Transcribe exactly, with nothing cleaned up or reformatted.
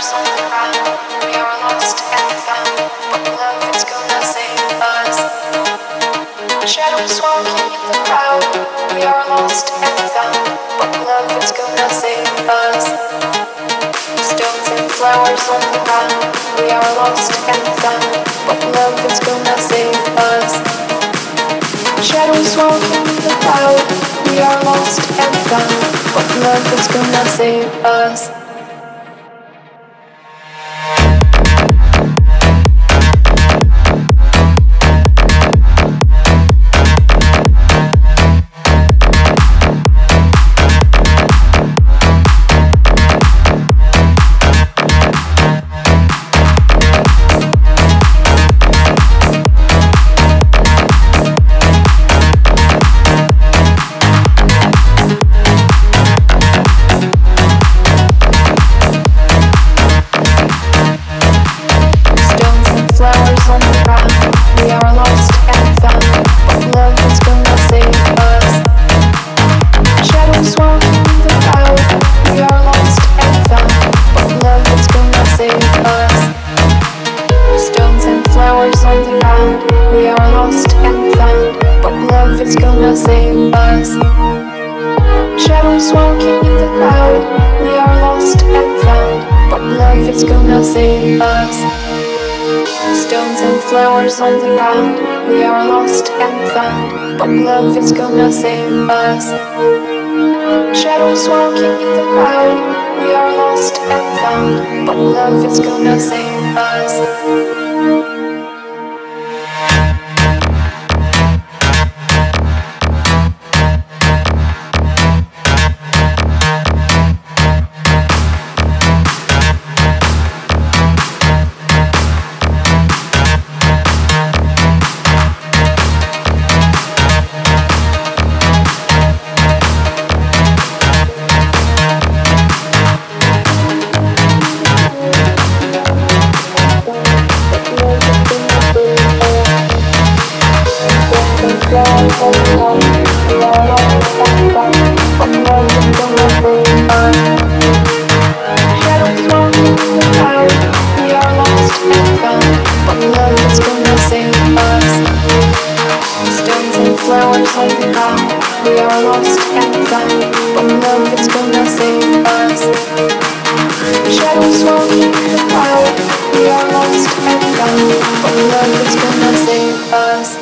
flowers on the ground. We are lost and found, but love is gonna save us. Shadows walking in the crowd. We are lost and found, but love is gonna save us. Stones and flowers on the ground. We are lost and found, but love is gonna save us. Shadows walking in the crowd. We are lost and found, but love is gonna save us. It's gonna save us. Shadows walking in the crowd. We are lost and found, but love is gonna save us. Stones and flowers on the ground. We are lost and found, but love is gonna save us. Shadows walking in the crowd. We are lost and found, but love is gonna save us. Flowers on the ground. We are lost and found, but love is gonna save us. Shadows walking in the crowd. We are lost and found, but love is gonna save us.